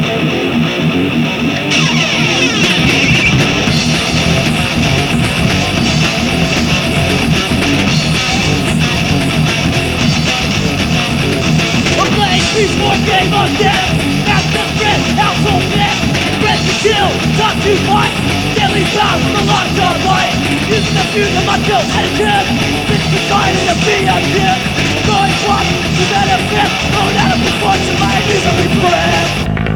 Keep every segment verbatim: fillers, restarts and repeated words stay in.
These more game of death. After friend, household net. Friends to kill, talk to fight. Daily vows, the launch of light. Using the views of my guilt and attempt. Fix the kind of be a gift. Going fuck, to benefit. Thrown out of proportion, my easily breath.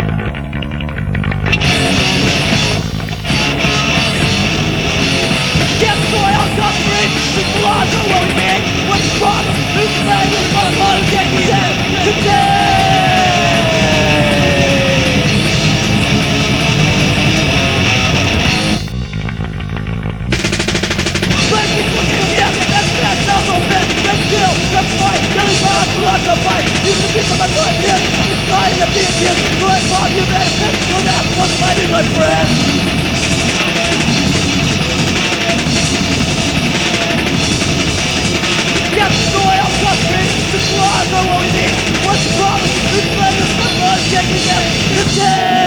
Get soil, suffering. These laws are what we make. What's the problem? Who's playing with my modern day today? Today! You can be from my good here. It's trying to be a kid. Good for you, benefit. You're not what's fighting my friend. Yes, the way I'm suffering. This laws are what we need. What's the problem? This friend is my blood. Taking them today.